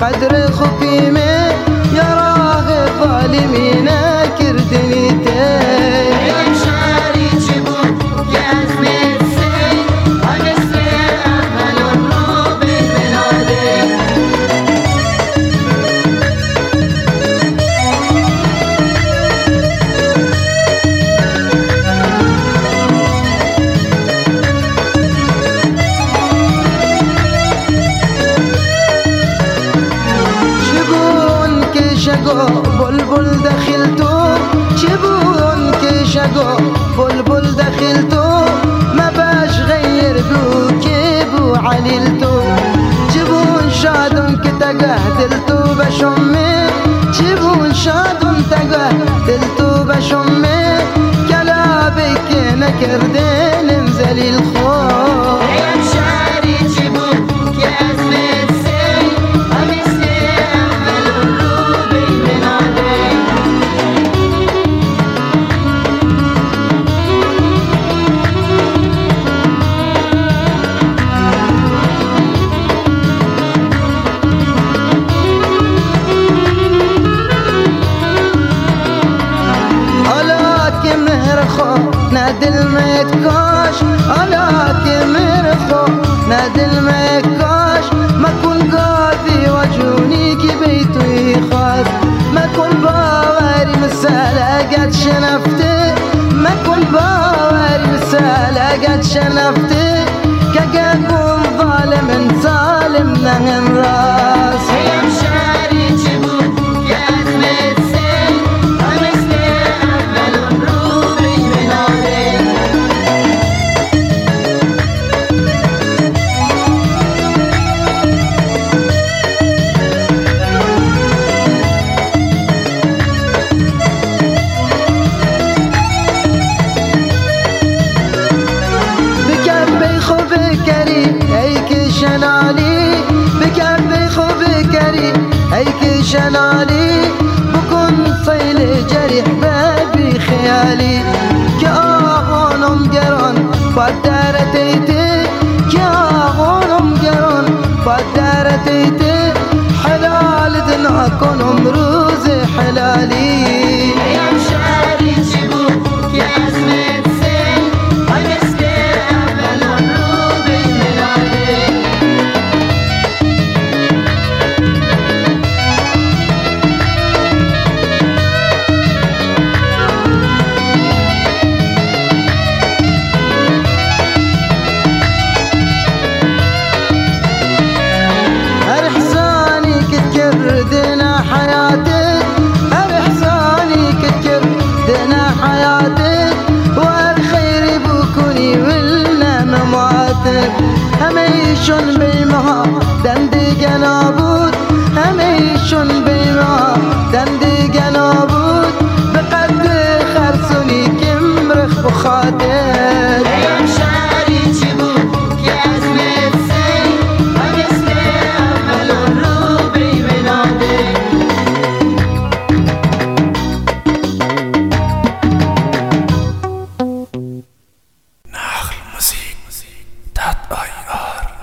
قدر خقيمه يا راه الظالمين كردني تي شاري جبوك يا أزمة السيل ونسري أمل الروب بلادي شگو بلبل دخلتو شبون که شگو بلبل دخلتو ما باش غير بو که بو عليلتو جبون شادون که تقهدلتو بشمي جبون شادون تقهدلتو بشمي كلابك نكردين انزل الخوف نادل ما يتكاش على كمر خو نادل ما يتكاش ما كن قاضي وجوني كي بيتو يخاف ما كن باوري مسالة قد شنفتي ما كن باوري مسالة قد شنفتي كقاكم ظالم ظالم نهن راس شنالي بكربي خبكري هيك شنالي بكون صيل جريح بابي خيالي كأغنم جران بدار تيتي كأغنم جران بدار تيتي حلال دنا كونم روز حلالي هميشون بيمها دندي جنابود هميشون بيمها